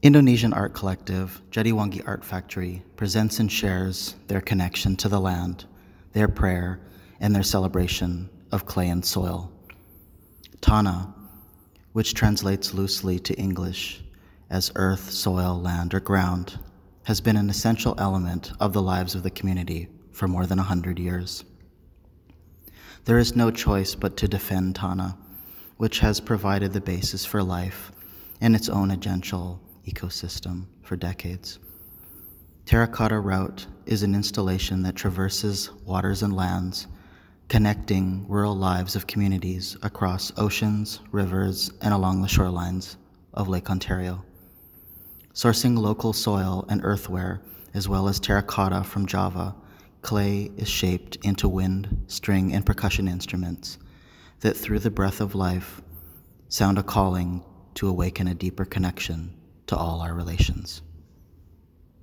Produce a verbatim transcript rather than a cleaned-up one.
Indonesian art collective Jatiwangi Art Factory presents and shares their connection to the land, their prayer, and their celebration of clay and soil. Tanah, which translates loosely to English as earth, soil, land, or ground, has been an essential element of the lives of the community for more than a hundred years. There is no choice but to defend Tanah, which has provided the basis for life and its own agential ecosystem for decades. Terracotta Route is an installation that traverses waters and lands, connecting rural lives of communities across oceans, rivers, and along the shorelines of Lake Ontario. Sourcing local soil and earthware, as well as terracotta from Java, clay is shaped into wind, string, and percussion instruments that, through the breath of life, sound a calling to awaken a deeper connection to all our relations.